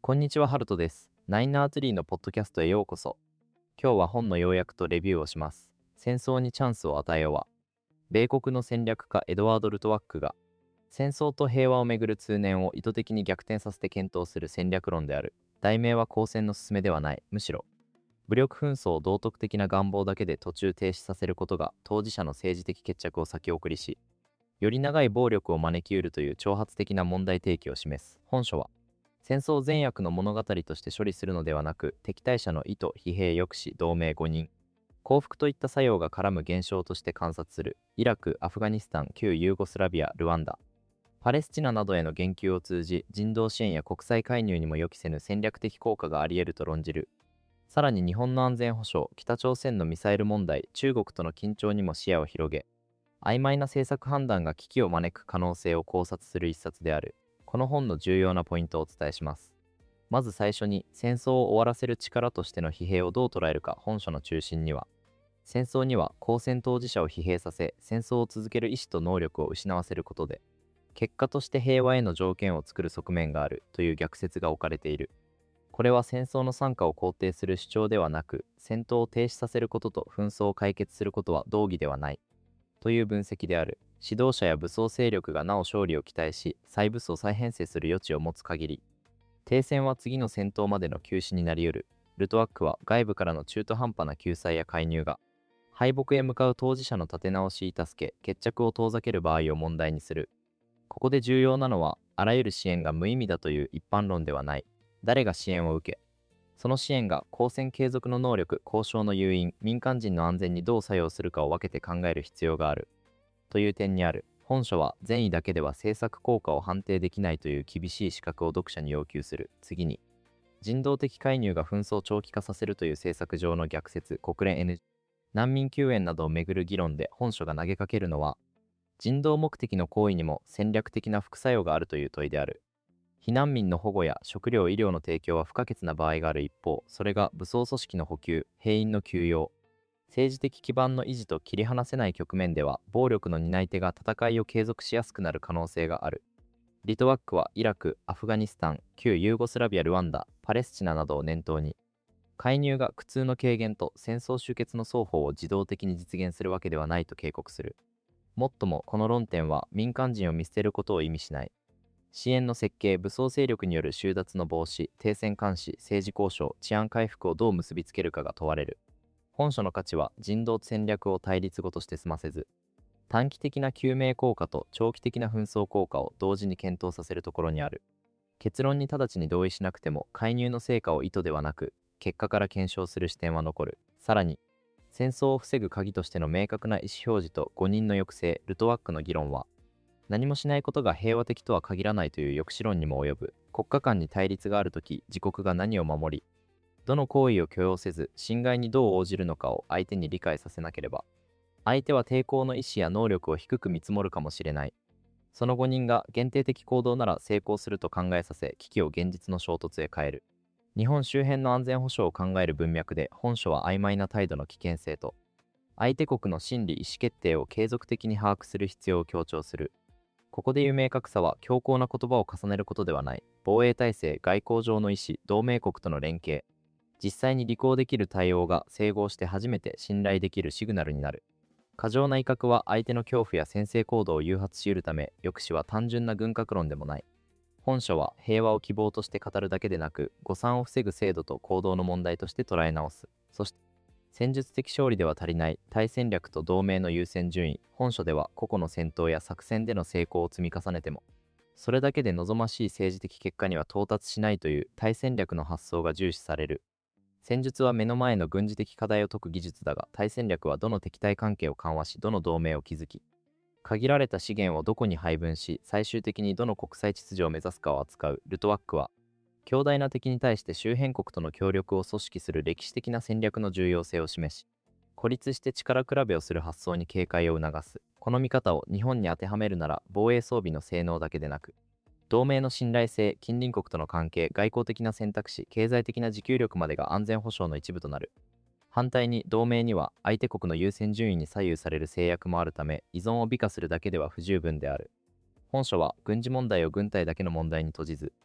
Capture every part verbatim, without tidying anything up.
こんにちは、ハルトです。ナインアーツリーのポッドキャストへようこそ。今日は本の要約とレビューをします。戦争にチャンスを与えようは、米国の戦略家エドワード・ルトワックが、戦争と平和をめぐる通念を意図的に逆転させて検討する戦略論である。題名は交戦の進めではない、むしろ、武力紛争を道徳的な願望だけで途中停止させることが当事者の政治的決着を先送りし、より長い暴力を招きうるという挑発的な問題提起を示す。本書は、戦争善悪の物語として処理するのではなく、敵対者の意図、疲弊抑止、同盟誤認、降伏といった作用が絡む現象として観察する。イラク、アフガニスタン、旧ユーゴスラビア、ルワンダ、パレスチナなどへの言及を通じ、人道支援や国際介入にも予期せぬ戦略的効果があり得ると論じる。さらに日本の安全保障、北朝鮮のミサイル問題、中国との緊張にも視野を広げ、曖昧な政策判断が危機を招く可能性を考察する一冊である。この本の重要なポイントをお伝えします。まず最初に、戦争を終わらせる力としての疲弊をどう捉えるか。本書の中心には、戦争には交戦当事者を疲弊させ、戦争を続ける意思と能力を失わせることで、結果として平和への条件を作る側面があるという逆説が置かれている。これは戦争の惨禍を肯定する主張ではなく、戦闘を停止させることと紛争を解決することは同義ではないという分析である。指導者や武装勢力がなお勝利を期待し、再武装再編成する余地を持つ限り、停戦は次の戦闘までの休止になり得る。ルトワックは外部からの中途半端な救済や介入が、敗北へ向かう当事者の立て直しに助け、決着を遠ざける場合を問題にする。ここで重要なのは、あらゆる支援が無意味だという一般論ではない。誰が支援を受け、その支援が交戦継続の能力、交渉の誘引、民間人の安全にどう作用するかを分けて考える必要がある。という点にある。本書は善意だけでは政策効果を判定できないという厳しい資格を読者に要求する。次に、人道的介入が紛争を長期化させるという政策上の逆説、国連 エヌジー、難民救援などをめぐる議論で本書が投げかけるのは、人道目的の行為にも戦略的な副作用があるという問いである。避難民の保護や食料・医療の提供は不可欠な場合がある一方、それが武装組織の補給、兵員の休養、政治的基盤の維持と切り離せない局面では、暴力の担い手が戦いを継続しやすくなる可能性がある。リトワックはイラク、アフガニスタン、旧ユーゴスラビア・ルワンダ、パレスチナなどを念頭に、介入が苦痛の軽減と戦争終結の双方を自動的に実現するわけではないと警告する。もっとも、この論点は民間人を見捨てることを意味しない。支援の設計、武装勢力による収奪の防止、停戦監視、政治交渉、治安回復をどう結びつけるかが問われる。本書の価値は人道戦略を対立語として済ませず、短期的な救命効果と長期的な紛争効果を同時に検討させるところにある。結論に直ちに同意しなくても、介入の成果を意図ではなく、結果から検証する視点は残る。さらに、戦争を防ぐ鍵としての明確な意思表示と誤認の抑制、ルトワックの議論は、何もしないことが平和的とは限らないという抑止論にも及ぶ。国家間に対立があるとき、自国が何を守り、どの行為を許容せず、侵害にどう応じるのかを相手に理解させなければ、相手は抵抗の意思や能力を低く見積もるかもしれない。その誤認が限定的行動なら成功すると考えさせ、危機を現実の衝突へ変える。日本周辺の安全保障を考える文脈で、本書は曖昧な態度の危険性と、相手国の心理・意思決定を継続的に把握する必要を強調する。ここでいう明確さは強硬な言葉を重ねることではない。防衛体制、外交上の意思、同盟国との連携、実際に履行できる対応が整合して初めて信頼できるシグナルになる。過剰な威嚇は相手の恐怖や先制行動を誘発し得るため、抑止は単純な軍拡論でもない。本書は平和を希望として語るだけでなく、誤算を防ぐ制度と行動の問題として捉え直す。そして、戦術的勝利では足りない対戦略と同盟の優先順位。本書では個々の戦闘や作戦での成功を積み重ねても、それだけで望ましい政治的結果には到達しないという対戦略の発想が重視される。戦術は目の前の軍事的課題を解く技術だが、対戦略はどの敵対関係を緩和し、どの同盟を築き、限られた資源をどこに配分し、最終的にどの国際秩序を目指すかを扱う。ルトワックは、強大な敵に対して周辺国との協力を組織する歴史的な戦略の重要性を示し、孤立して力比べをする発想に警戒を促す。この見方を日本に当てはめるなら、防衛装備の性能だけでなく、同盟の信頼性、近隣国との関係、外交的な選択肢、経済的な持久力までが安全保障の一部となる。反対に同盟には相手国の優先順位に左右される制約もあるため、依存を美化するだけでは不十分である。本書は軍事問題を軍隊だけの問題に閉じず、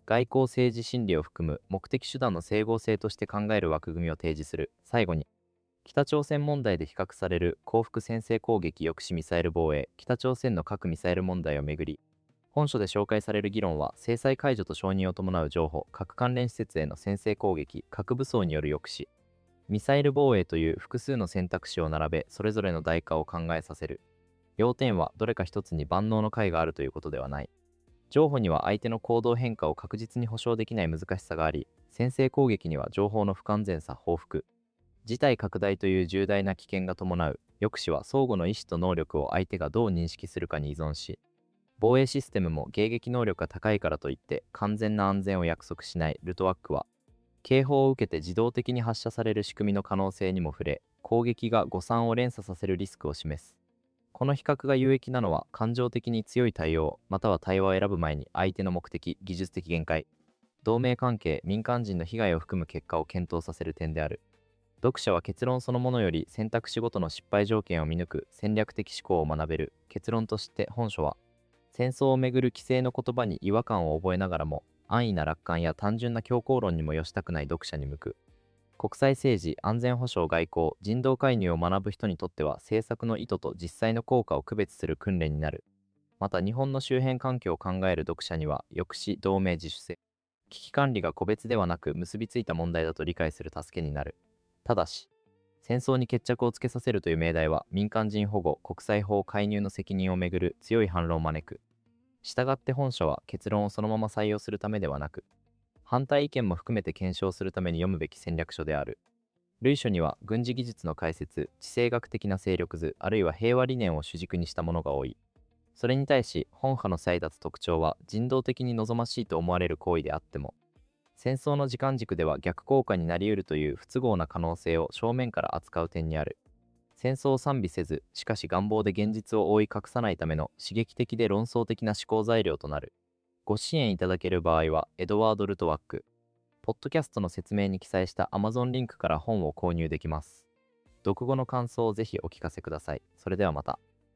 外交政治心理を含む目的手段の整合性として考える枠組みを提示する。最後に、北朝鮮問題で比較される降伏先制攻撃抑止ミサイル防衛、北朝鮮の核ミサイル問題をめぐり、本書で紹介される議論は、制裁解除と承認を伴う譲歩、核関連施設への先制攻撃、核武装による抑止、ミサイル防衛という複数の選択肢を並べ、それぞれの代価を考えさせる。要点は、どれか一つに万能の解があるということではない。譲歩には相手の行動変化を確実に保証できない難しさがあり、先制攻撃には情報の不完全さ、報復、事態拡大という重大な危険が伴う。抑止は相互の意思と能力を相手がどう認識するかに依存し、防衛システムも迎撃能力が高いからといって完全な安全を約束しない。ルトワックは、警報を受けて自動的に発射される仕組みの可能性にも触れ、攻撃が誤算を連鎖させるリスクを示す。この比較が有益なのは、感情的に強い対応、または対話を選ぶ前に相手の目的、技術的限界、同盟関係、民間人の被害を含む結果を検討させる点である。読者は結論そのものより選択肢ごとの失敗条件を見抜く戦略的思考を学べる。結論として本書は、戦争をめぐる規制の言葉に違和感を覚えながらも、安易な楽観や単純な強硬論にも寄したくない読者に向く。国際政治、安全保障、外交、人道介入を学ぶ人にとっては、政策の意図と実際の効果を区別する訓練になる。また、日本の周辺環境を考える読者には、抑止、同盟、自主性、危機管理が個別ではなく結びついた問題だと理解する助けになる。ただし、戦争に決着をつけさせるという命題は、民間人保護、国際法介入の責任をめぐる強い反論を招く。したがって本書は結論をそのまま採用するためではなく、反対意見も含めて検証するために読むべき戦略書である。類書には軍事技術の解説、地政学的な勢力図、あるいは平和理念を主軸にしたものが多い。それに対し、本派の際立つ特徴は、人道的に望ましいと思われる行為であっても、戦争の時間軸では逆効果になり得るという不都合な可能性を正面から扱う点にある。戦争を賛美せず、しかし願望で現実を覆い隠さないための刺激的で論争的な思考材料となる。ご支援いただける場合は、エドワード・ルトワック、ポッドキャストの説明に記載した Amazon リンクから本を購入できます。読後の感想をぜひお聞かせください。それではまた。